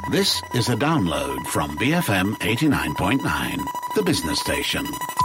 This is a download from BFM 89.9, the business station.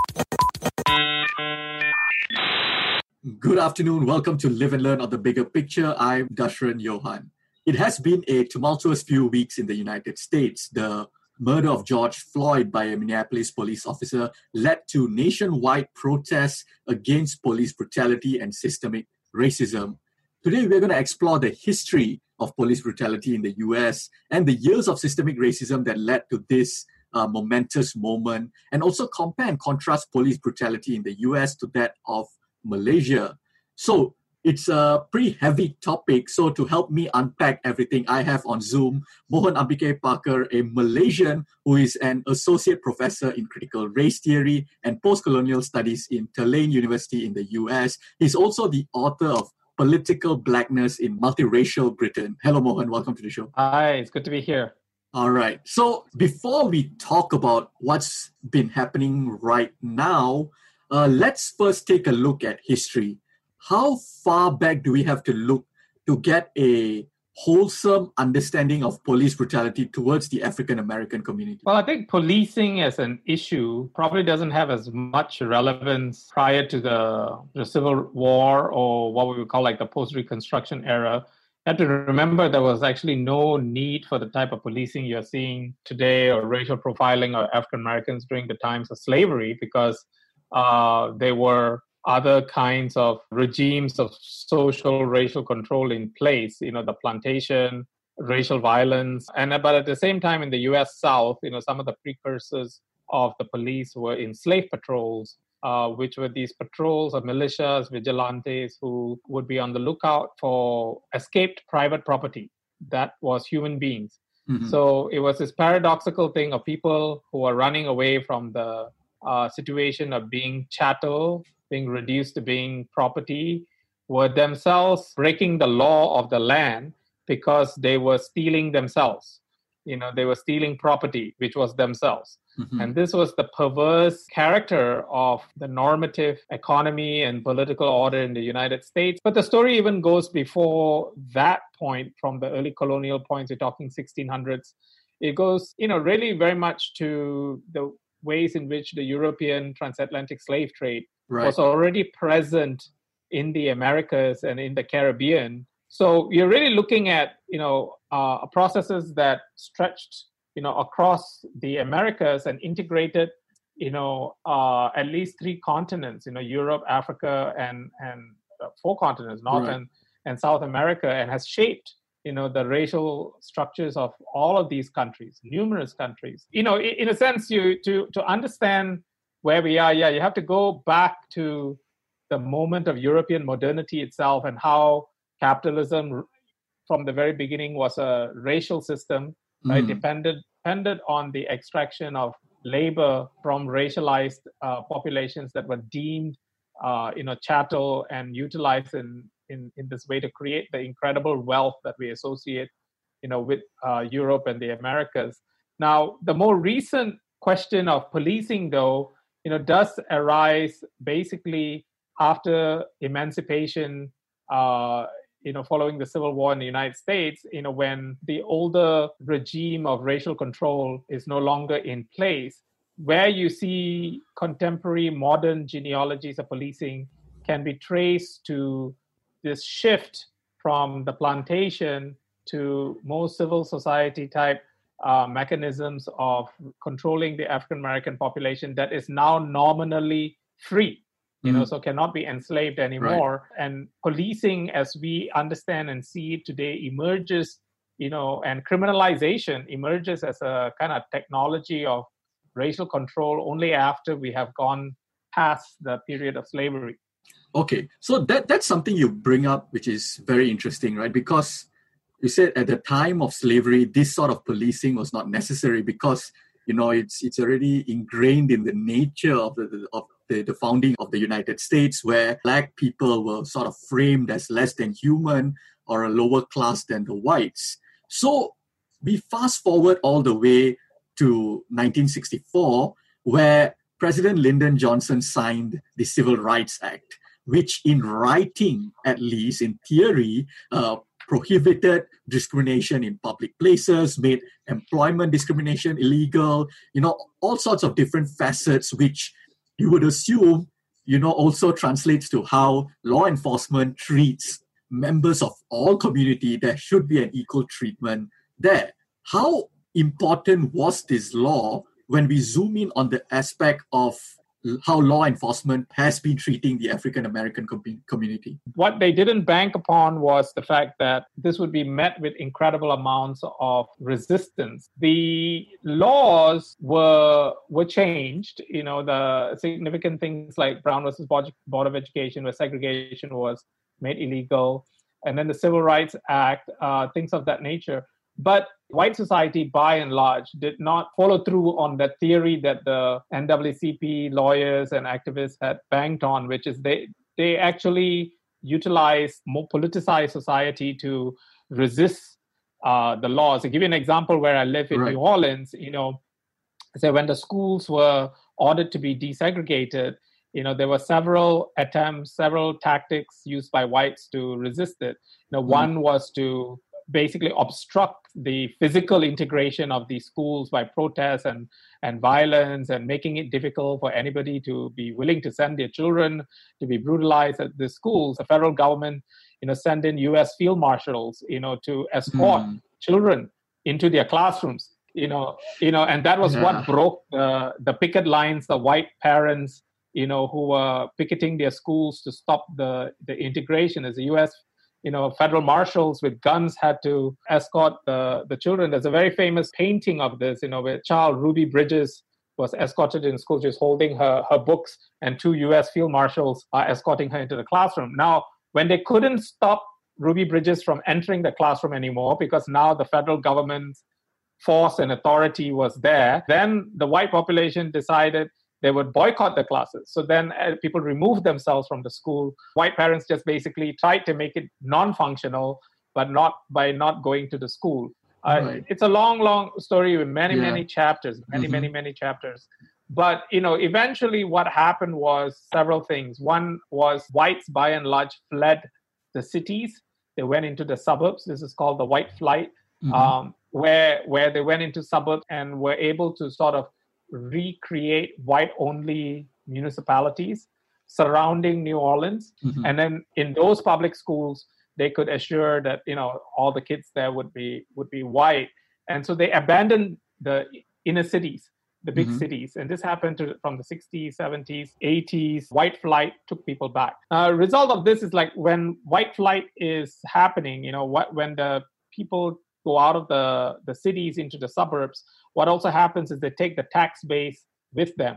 Good afternoon. Welcome to Live and Learn on the Bigger Picture. I'm Dashran Johan. It has been a tumultuous few weeks in the United States. The murder of George Floyd by a Minneapolis police officer led to nationwide protests against police brutality and systemic racism. Today, we're going to explore the history of police brutality in the US and the years of systemic racism that led to this momentous moment, and also compare and contrast police brutality in the US to that of Malaysia. So it's a pretty heavy topic. So to help me unpack everything, I have on Zoom Mohan Ambike Parker, a Malaysian who is an associate professor in critical race theory and post-colonial studies in Tulane University in the US. He's also the author of Political Blackness in Multiracial Britain. Hello, Mohan. Welcome to the show. Hi, it's good to be here. All right. So before we talk about what's been happening right now, let's first take a look at history. How far back do we have to look to get a wholesome understanding of police brutality towards the African American community? Well, I think policing as an issue probably doesn't have as much relevance prior to the Civil War, or what we would call like the post-Reconstruction era. You have to remember there was actually no need for the type of policing you're seeing today, or racial profiling of African Americans during the times of slavery, because there were other kinds of regimes of social racial control in place, the plantation, racial violence. But at the same time in the US South, some of the precursors of the police were in slave patrols, which were these patrols of militias, vigilantes, who would be on the lookout for escaped private property that was human beings. Mm-hmm. So it was this paradoxical thing of people who are running away from the situation of being chattel, being reduced to being property, were themselves breaking the law of the land because they were stealing themselves. They were stealing property, which was themselves. Mm-hmm. And this was the perverse character of the normative economy and political order in the United States. But the story even goes before that point, from the early colonial points. We're talking 1600s. It goes, really very much to the ways in which the European transatlantic slave trade was already present in the Americas and in the Caribbean. So you're really looking at, processes that stretched, across the Americas and integrated, at least three continents, Europe, Africa, and four continents, North and South America, and has shaped the racial structures of all of these countries, numerous countries. In a sense, to understand where we are, you have to go back to the moment of European modernity itself, and how capitalism from the very beginning was a racial system, right? Depended on the extraction of labor from racialized populations that were deemed chattel and utilized in this way to create the incredible wealth that we associate, with Europe and the Americas. Now, the more recent question of policing, though, does arise basically after emancipation, following the Civil War in the United States, when the older regime of racial control is no longer in place, where you see contemporary modern genealogies of policing can be traced to this shift from the plantation to more civil society type mechanisms of controlling the African American population that is now nominally free, so cannot be enslaved anymore. Right. And policing, as we understand and see it today, emerges, and criminalization emerges as a kind of technology of racial control only after we have gone past the period of slavery. Okay, so that's something you bring up, which is very interesting, right? Because you said at the time of slavery, this sort of policing was not necessary because, it's already ingrained in the nature of the founding of the United States, where Black people were sort of framed as less than human or a lower class than the whites. So we fast forward all the way to 1964, where President Lyndon Johnson signed the Civil Rights Act, which in writing, at least in theory, prohibited discrimination in public places, made employment discrimination illegal, all sorts of different facets, which you would assume, also translates to how law enforcement treats members of all community. There should be an equal treatment there. How important was this law when we zoom in on the aspect of how law enforcement has been treating the African American community? What they didn't bank upon was the fact that this would be met with incredible amounts of resistance. The laws were changed. The significant things like Brown versus Board of Education, where segregation was made illegal, and then the Civil Rights Act, things of that nature. But white society, by and large, did not follow through on that theory that the NAACP lawyers and activists had banked on, which is they actually utilized more politicized society to resist the laws. To give you an example, where I live in New Orleans, so when the schools were ordered to be desegregated, there were several attempts, several tactics used by whites to resist it. One was to basically obstruct the physical integration of these schools by protests and violence, and making it difficult for anybody to be willing to send their children to be brutalized at the schools. The federal government, sent in U.S. field marshals, to escort children into their classrooms, and that was what broke the picket lines, the white parents, who were picketing their schools to stop the integration. As the U.S. federal marshals with guns had to escort the children. There's a very famous painting of this, where child Ruby Bridges was escorted in school. She was holding her books, and 2 U.S. field marshals are escorting her into the classroom. Now, when they couldn't stop Ruby Bridges from entering the classroom anymore, because now the federal government's force and authority was there, then the white population decided they would boycott the classes. So then people removed themselves from the school. White parents just basically tried to make it non-functional, but not by not going to the school. It's a long, long story with many chapters, many chapters. But, eventually what happened was several things. One was whites, by and large, fled the cities. They went into the suburbs. This is called the white flight, where they went into suburbs and were able to sort of recreate white-only municipalities surrounding New Orleans. And then in those public schools, they could assure that, all the kids there would be white. And so they abandoned the inner cities, the big cities. And this happened from the 60s, 70s, 80s. White flight took people back. Result of this is like when white flight is happening, when the people go out of the cities into the suburbs, what also happens is they take the tax base with them.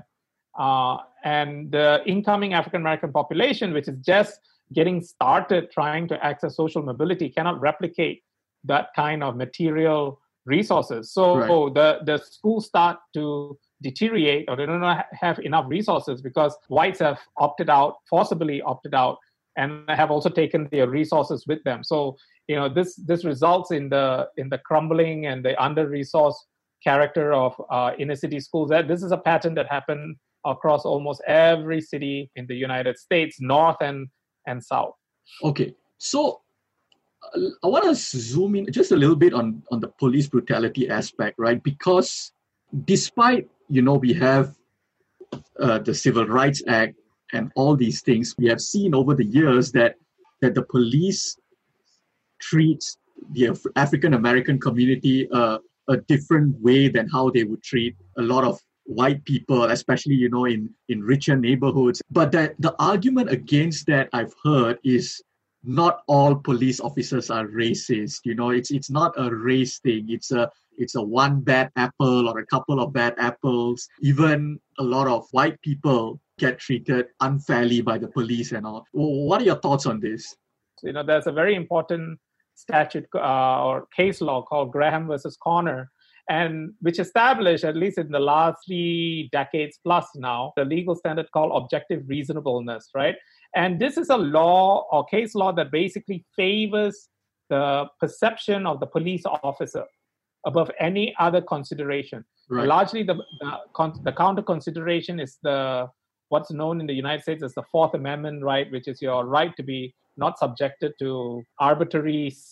And the incoming African-American population, which is just getting started trying to access social mobility, cannot replicate that kind of material resources. So the schools start to deteriorate, or they don't have enough resources because whites have forcibly opted out, and have also taken their resources with them. So, this results in the crumbling and the under-resourced character of inner city schools. This is a pattern that happened across almost every city in the United States, north and south. Okay, so I want to zoom in just a little bit on the police brutality aspect, right? Because despite, we have the Civil Rights Act and all these things, we have seen over the years that the police treats the African American community a different way than how they would treat a lot of white people, especially, in richer neighborhoods. But the argument against that I've heard is not all police officers are racist. It's not a race thing. It's a one bad apple or a couple of bad apples. Even a lot of white people get treated unfairly by the police and all. What are your thoughts on this? There's a very important statute or case law called Graham versus Connor, and which established, at least in the last 3 decades plus now, the legal standard called objective reasonableness, right? And this is a law or case law that basically favors the perception of the police officer above any other consideration. Right. Largely, the counter consideration is what's known in the United States as the Fourth Amendment right, which is your right to be not subjected to arbitrary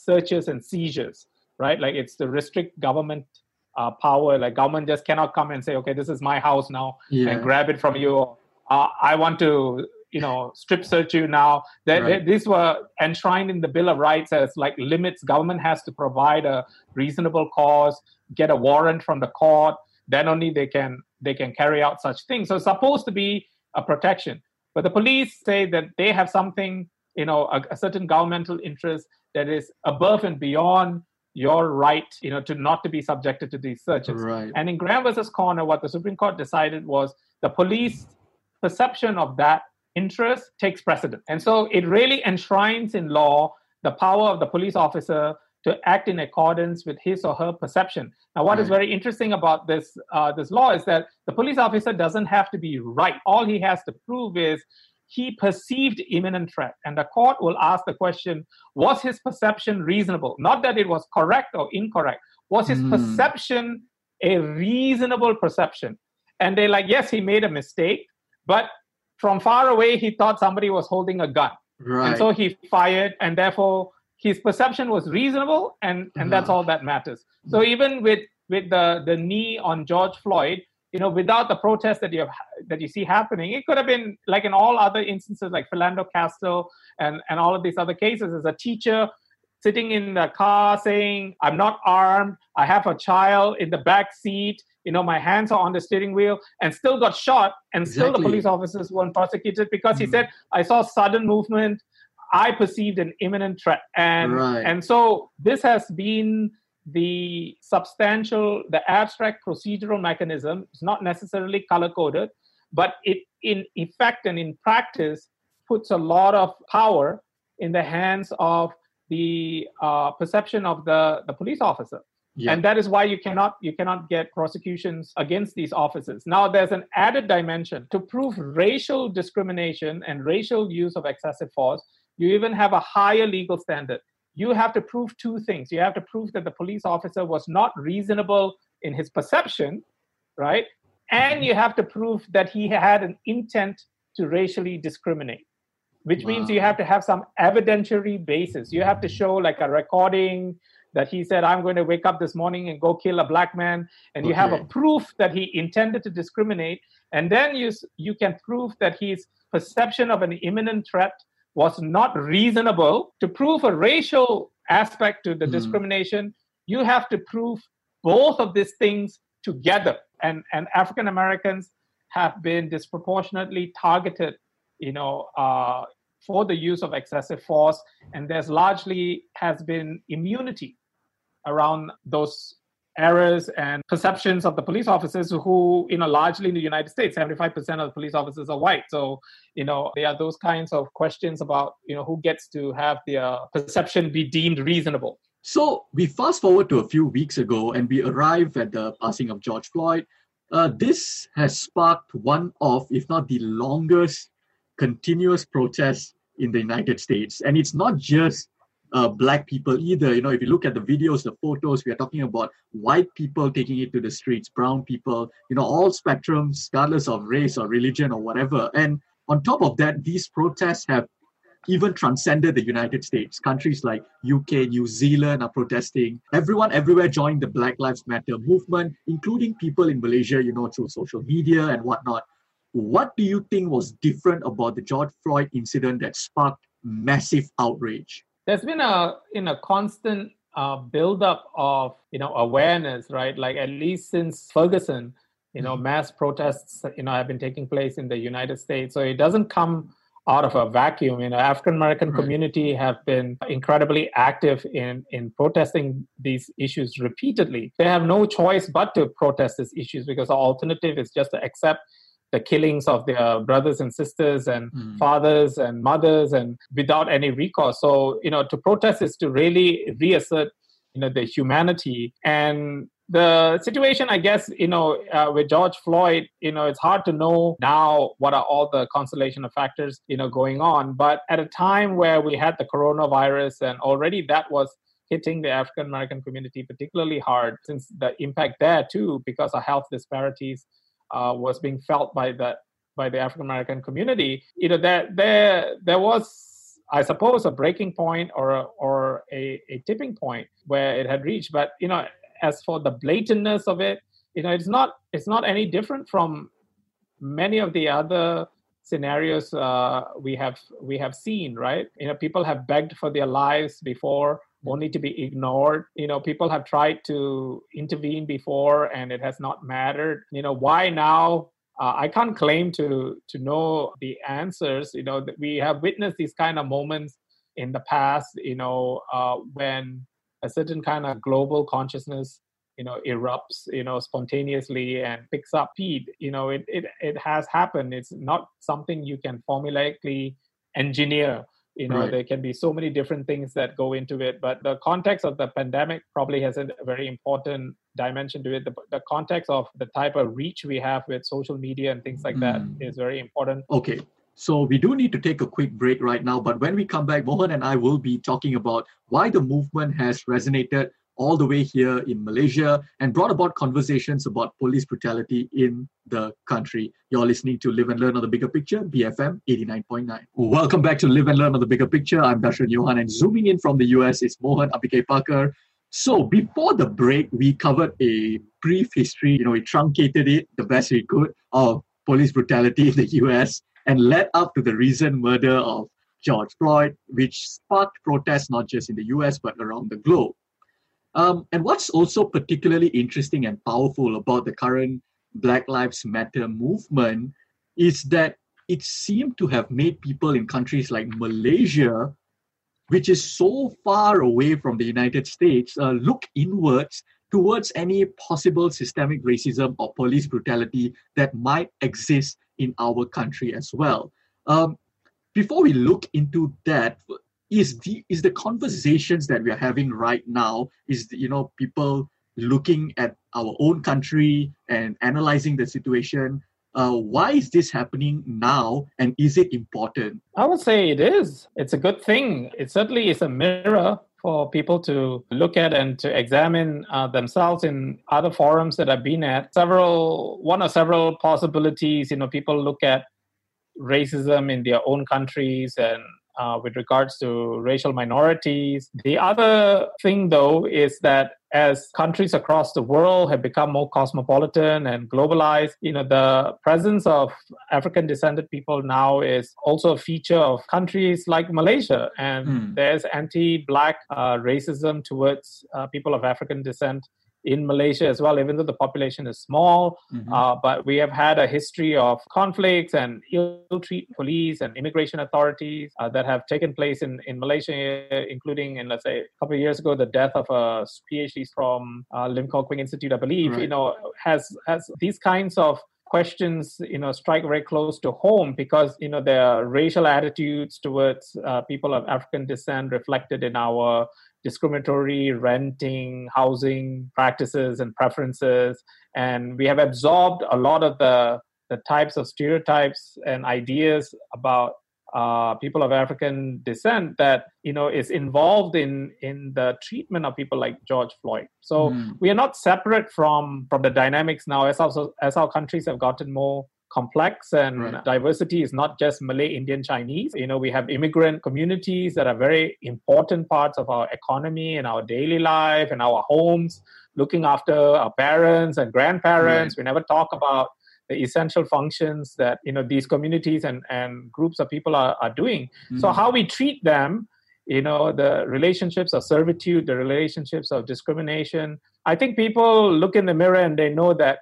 searches and seizures, right? Like it's to restrict government power. Like government just cannot come and say, okay, this is my house now and grab it from you. I want to, strip search you now. These were enshrined in the Bill of Rights as like limits. Government has to provide a reasonable cause, get a warrant from the court. Then only they can carry out such things. So it's supposed to be a protection. But the police say that they have something, a certain governmental interest that is above and beyond your right, to be subjected to these searches. Right. And in Graham versus Corner, what the Supreme Court decided was the police perception of that interest takes precedent. And so it really enshrines in law the power of the police officer to act in accordance with his or her perception. Now, what is very interesting about this law is that the police officer doesn't have to be right. All he has to prove is he perceived imminent threat. And the court will ask the question, was his perception reasonable? Not that it was correct or incorrect. Was his perception a reasonable perception? And they're like, yes, he made a mistake, but from far away, he thought somebody was holding a gun. Right. And so he fired, and therefore his perception was reasonable, and that's all that matters. So even with the knee on George Floyd, without the protest that you see happening, it could have been like in all other instances, like Philando Castile and all of these other cases, as a teacher sitting in the car saying, I'm not armed, I have a child in the back seat, my hands are on the steering wheel, and still got shot, and still the police officers weren't prosecuted because he said, I saw sudden movement, I perceived an imminent threat. And so this has been the abstract procedural mechanism. It's not necessarily color-coded, but it in effect and in practice puts a lot of power in the hands of the perception of the police officer. Yeah. And that is why you cannot get prosecutions against these officers. Now, there's an added dimension. To prove racial discrimination and racial use of excessive force, you even have a higher legal standard. You have to prove two things. You have to prove that the police officer was not reasonable in his perception, right? And you have to prove that he had an intent to racially discriminate, which means you have to have some evidentiary basis. You have to show like a recording that he said, I'm going to wake up this morning and go kill a black man. And you have a proof that he intended to discriminate. And then you can prove that his perception of an imminent threat was not reasonable. To prove a racial aspect to the discrimination, you have to prove both of these things together. And African Americans have been disproportionately targeted, for the use of excessive force. And there's largely has been immunity around those errors and perceptions of the police officers who, largely in the United States, 75% of the police officers are white. So, there are those kinds of questions about, who gets to have their perception be deemed reasonable. So we fast forward to a few weeks ago and we arrive at the passing of George Floyd. This has sparked one of, if not the longest, continuous protests in the United States. And it's not just black people either. If you look at the videos, the photos, we are talking about white people taking it to the streets, brown people, all spectrums, regardless of race or religion or whatever. And on top of that, these protests have even transcended the United States. Countries like UK, New Zealand are protesting. Everyone everywhere joined the Black Lives Matter movement, including people in Malaysia, through social media and whatnot. What do you think was different about the George Floyd incident that sparked massive outrage? There's been a constant buildup of awareness, right? Like at least since Ferguson, mass protests have been taking place in the United States. So it doesn't come out of a vacuum. African American community have been incredibly active in protesting these issues repeatedly. They have no choice but to protest these issues because the alternative is just to accept the killings of their brothers and sisters and fathers and mothers and without any recourse. So, to protest is to really reassert, the humanity. And the situation, I guess, with George Floyd, it's hard to know now what are all the constellation of factors, going on. But at a time where we had the coronavirus and already that was hitting the African American community particularly hard, since the impact there too, because of health disparities, was being felt by the African American community. There was I suppose, a breaking point or a tipping point where it had reached. But as for the blatantness of it, it's not any different from many of the other scenarios we have seen, right? People have begged for their lives before, only to be ignored. People have tried to intervene before, and it has not mattered. Why now? I can't claim to know the answers. We have witnessed these kind of moments in the past. When a certain kind of global consciousness erupts, spontaneously and picks up speed. It has happened. It's not something you can formulaically engineer. Right. There can be so many different things that go into it, but the context of the pandemic probably has a very important dimension to it. The context of the type of reach we have with social media and things like that is very important. Okay. So we do need to take a quick break right now, but when we come back, Mohan and I will be talking about why the movement has resonated all the way here in Malaysia and brought about conversations about police brutality in the country. You're listening to Live and Learn on the Bigger Picture, BFM 89.9. Welcome back to Live and Learn on the Bigger Picture. I'm Dashran Johan, and zooming in from the US is Mohan Abhikay-Pakar. So before the break, we covered a brief history, we truncated it the best we could of police brutality in the US and led up to the recent murder of George Floyd, which sparked protests not just in the US but around the globe. And what's also particularly interesting and powerful about the current Black Lives Matter movement is that it seemed to have made people in countries like Malaysia, which is so far away from the United States, look inwards towards any possible systemic racism or police brutality that might exist in our country as well. Before we look into that, is the conversations that we are having right now, people looking at our own country and analyzing the situation, why is this happening now, and is it important? I would say it is. It's a good thing. It certainly is a mirror for people to look at and to examine themselves in other forums that I've been at. One or several possibilities, people look at racism in their own countries and with regards to racial minorities. The other thing, though, is that as countries across the world have become more cosmopolitan and globalized, the presence of African-descended people now is also a feature of countries like Malaysia. And there's anti-Black racism towards people of African descent in Malaysia as well, even though the population is small. But we have had a history of conflicts and ill-treat police and immigration authorities that have taken place in Malaysia, including in, let's say, a couple of years ago, the death of a PhD from Lim Kok Kwing Institute, I believe, has these kinds of questions, strike very close to home because, their racial attitudes towards people of African descent reflected in our discriminatory renting, housing practices and preferences. And we have absorbed a lot of the types of stereotypes and ideas about people of African descent that, is involved in the treatment of people like George Floyd. So we are not separate from the dynamics now as our countries have gotten more complex and diversity is not just Malay, Indian, Chinese. We have immigrant communities that are very important parts of our economy and our daily life and our homes, looking after our parents and grandparents. We never talk about the essential functions that, these communities and groups of people are doing. So how we treat them, the relationships of servitude, the relationships of discrimination. I think people look in the mirror and they know that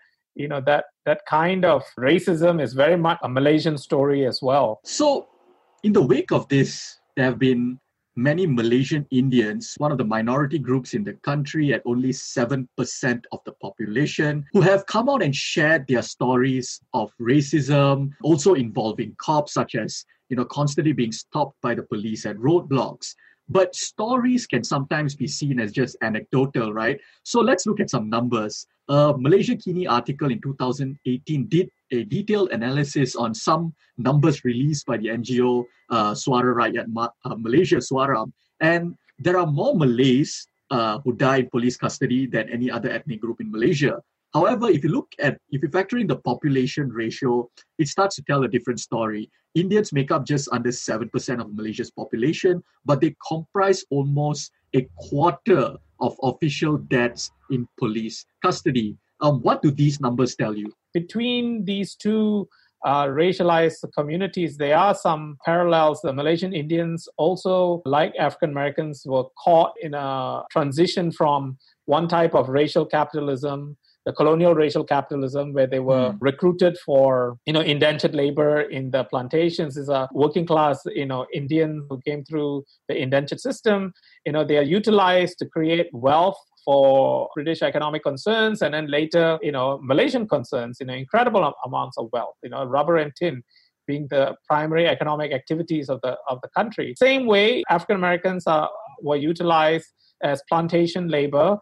that kind of racism is very much a Malaysian story as well. So, in the wake of this, there have been many Malaysian Indians, one of the minority groups in the country at only 7% of the population, who have come out and shared their stories of racism, also involving cops, such as, constantly being stopped by the police at roadblocks. But stories can sometimes be seen as just anecdotal, right? So let's look at some numbers. A Malaysia Kini article in 2018 did a detailed analysis on some numbers released by the NGO Suara Rakyat Malaysia, Suara. And there are more Malays who die in police custody than any other ethnic group in Malaysia. However, if you factor in the population ratio, it starts to tell a different story. Indians make up just under 7% of Malaysia's population, but they comprise almost a quarter of official deaths in police custody. What do these numbers tell you? Between these two racialized communities, there are some parallels. The Malaysian Indians also, like African Americans, were caught in a transition from one type of racial capitalism, the colonial racial capitalism, where they were recruited for, indentured labor in the plantations. Is a working class, Indian who came through the indentured system. They are utilized to create wealth for British economic concerns, and then later, Malaysian concerns, incredible amounts of wealth, rubber and tin being the primary economic activities of the country. Same way, African Americans were utilized as plantation labor,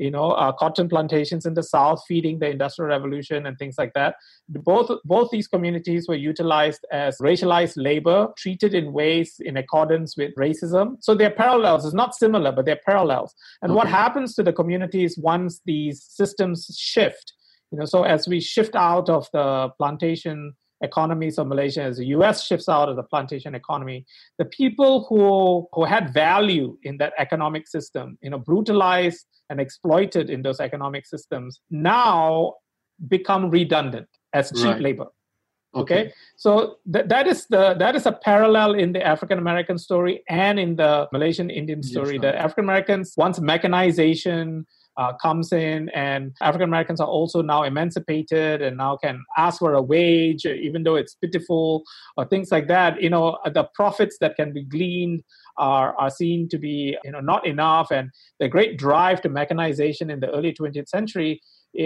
cotton plantations in the South feeding the Industrial Revolution and things like that. Both these communities were utilized as racialized labor, treated in ways in accordance with racism. So they're parallels. It's not similar, but they're parallels. And what happens to the communities once these systems shift? So as we shift out of the plantation economies of Malaysia, as the US shifts out of the plantation economy, the people who had value in that economic system, brutalized and exploited in those economic systems, now become redundant as cheap labor. Okay, so that is a parallel in the African American story and in the Malaysian Indian story. The African Americans, once mechanization comes in, and African Americans are also now emancipated and now can ask for a wage, even though it's pitiful, or things like that. The profits that can be gleaned are seen to be not enough, and the great drive to mechanization in the early 20th century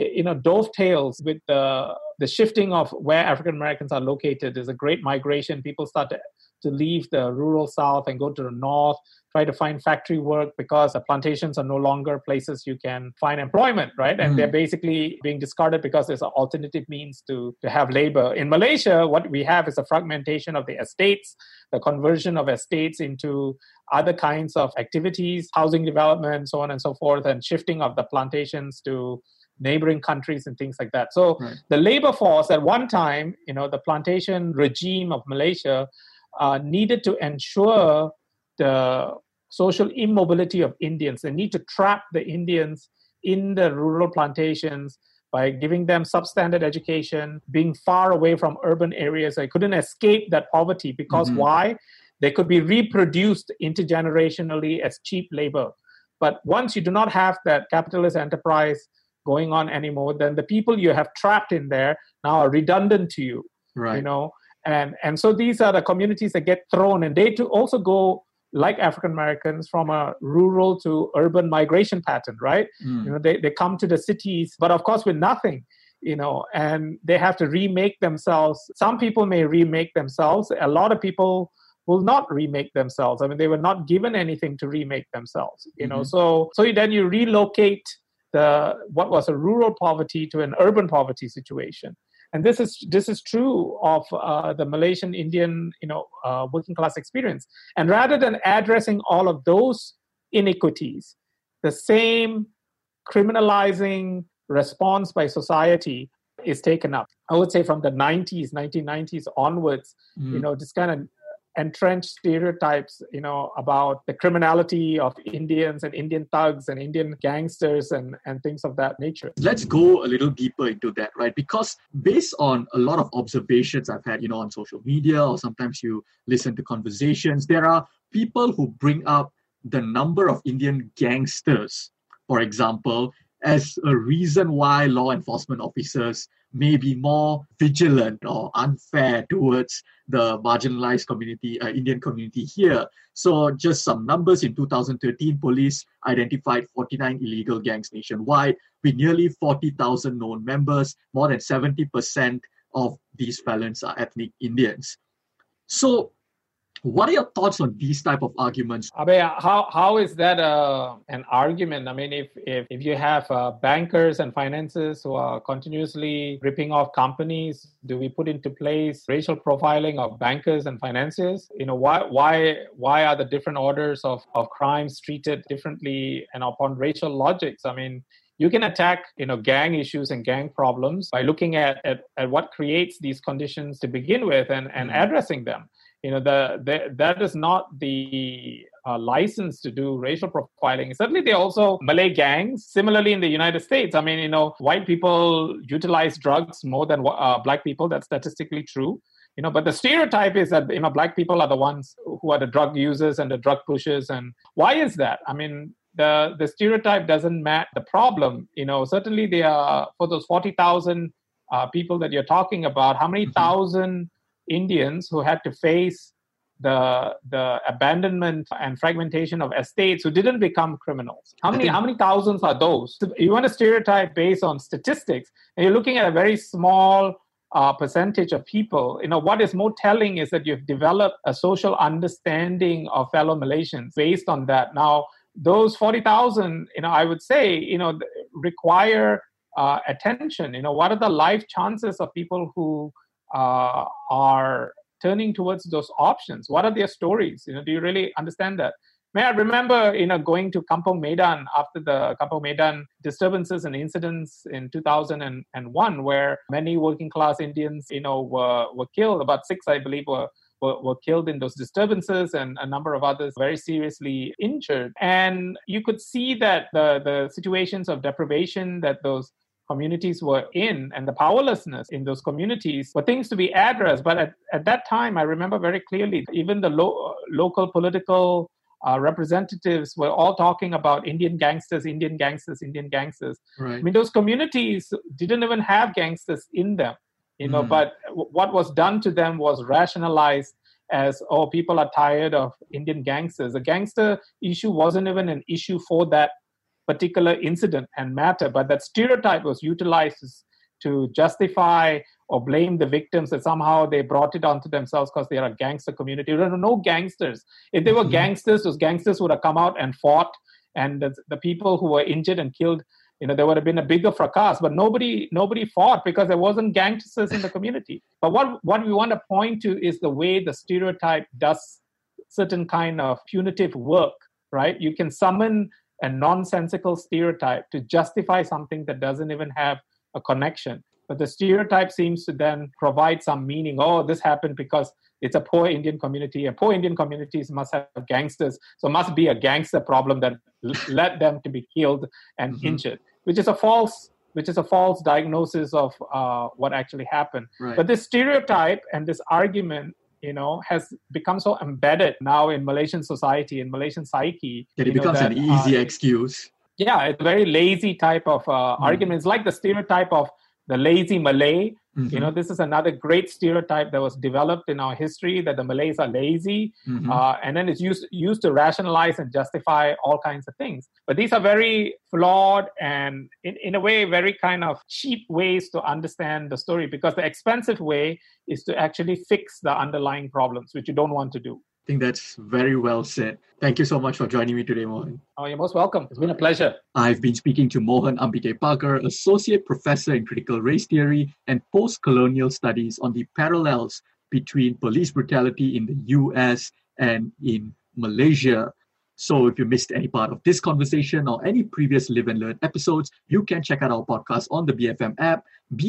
dovetails with the shifting of where African Americans are located. There's a great migration. People start to leave the rural South and go to the North, try to find factory work because the plantations are no longer places you can find employment, right? And they're basically being discarded because there's an alternative means to have labor. In Malaysia, what we have is a fragmentation of the estates, the conversion of estates into other kinds of activities, housing development, so on and so forth, and shifting of the plantations to neighboring countries and things like that. So the labor force at one time, the plantation regime of Malaysia needed to ensure the social immobility of Indians. They need to trap the Indians in the rural plantations by giving them substandard education, being far away from urban areas. They couldn't escape that poverty because why? They could be reproduced intergenerationally as cheap labor. But once you do not have that capitalist enterprise going on anymore, then the people you have trapped in there now are redundant to you, And so these are the communities that get thrown, and they also go, like African Americans, from a rural to urban migration pattern, right? They come to the cities, but of course with nothing, and they have to remake themselves. Some people may remake themselves. A lot of people will not remake themselves. I mean, they were not given anything to remake themselves, So then you relocate what was a rural poverty to an urban poverty situation. And this is true of the Malaysian Indian, working class experience. And rather than addressing all of those inequities, the same criminalizing response by society is taken up. I would say from the 1990s onwards, this kind of entrenched stereotypes, about the criminality of Indians and Indian thugs and Indian gangsters and things of that nature. Let's go a little deeper into that, right? Because based on a lot of observations I've had, on social media, or sometimes you listen to conversations, there are people who bring up the number of Indian gangsters, for example, as a reason why law enforcement officers may be more vigilant or unfair towards the marginalized community, Indian community here. So just some numbers: in 2013, police identified 49 illegal gangs nationwide with nearly 40,000 known members. More than 70% of these felons are ethnic Indians. So what are your thoughts on these type of arguments? Abe, how is that an argument? I mean, if you have bankers and finances who are continuously ripping off companies, do we put into place racial profiling of bankers and financiers? Why are the different orders of crimes treated differently and upon racial logics? I mean, You can attack, gang issues and gang problems by looking at what creates these conditions to begin with and addressing them. That is not the license to do racial profiling. Certainly, there are also Malay gangs. Similarly, in the United States, white people utilize drugs more than black people. That's statistically true. But the stereotype is that black people are the ones who are the drug users and the drug pushers. And why is that? The stereotype doesn't match the problem. Certainly there are, for those 40,000 people that you're talking about, how many thousand Indians who had to face the abandonment and fragmentation of estates who didn't become criminals? How many thousands are those? You want a stereotype based on statistics, and you're looking at a very small percentage of people. What is more telling is that you've developed a social understanding of fellow Malaysians based on that. Now, those 40,000, I would say, require attention. What are the life chances of people who are turning towards those options? What are their stories? Do you really understand that? I remember, going to Kampung Medan after the Kampung Medan disturbances and incidents in 2001, where many working class Indians, were killed. About 6, I believe, were killed in those disturbances, and a number of others very seriously injured. And you could see that the situations of deprivation that those communities were in and the powerlessness in those communities were things to be addressed. But at that time, I remember very clearly, even the local political representatives were all talking about Indian gangsters. Right. Those communities didn't even have gangsters in them, but what was done to them was rationalized as, people are tired of Indian gangsters. The gangster issue wasn't even an issue for that particular incident and matter, but that stereotype was utilized to justify or blame the victims, that somehow they brought it onto themselves because they are a gangster community. There are no gangsters. If they were gangsters, those gangsters would have come out and fought, and the people who were injured and killed, there would have been a bigger fracas. But nobody fought because there wasn't gangsters in the community. But what we want to point to is the way the stereotype does certain kind of punitive work, right? You can summon a nonsensical stereotype to justify something that doesn't even have a connection. But the stereotype seems to then provide some meaning. This happened because it's a poor Indian community, and poor Indian communities must have gangsters. So it must be a gangster problem that led them to be killed and injured, which is a false diagnosis of what actually happened. Right. But this stereotype and this argument, has become so embedded now in Malaysian society, in Malaysian psyche, that it becomes an easy excuse. Yeah, it's a very lazy type of argument. It's like the stereotype of the lazy Malay. This is another great stereotype that was developed in our history, that the Malays are lazy, and then it's used to rationalize and justify all kinds of things. But these are very flawed and, in a way, very kind of cheap ways to understand the story, because the expensive way is to actually fix the underlying problems, which you don't want to do. I think that's very well said. Thank you so much for joining me today, Mohan. You're most welcome. It's been a pleasure. I've been speaking to Mohan Ambike-Parker, Associate Professor in Critical Race Theory and Post-Colonial Studies, on the parallels between police brutality in the US and in Malaysia. So if you missed any part of this conversation or any previous Live and Learn episodes, you can check out our podcast on the BFM app,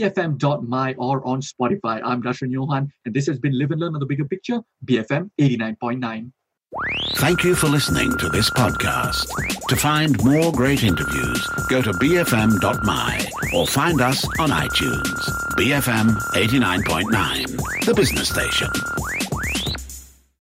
bfm.my, or on Spotify. I'm Dashran Johan, and this has been Live and Learn on the Bigger Picture, BFM 89.9. Thank you for listening to this podcast. To find more great interviews, go to bfm.my or find us on iTunes. BFM 89.9, the business station.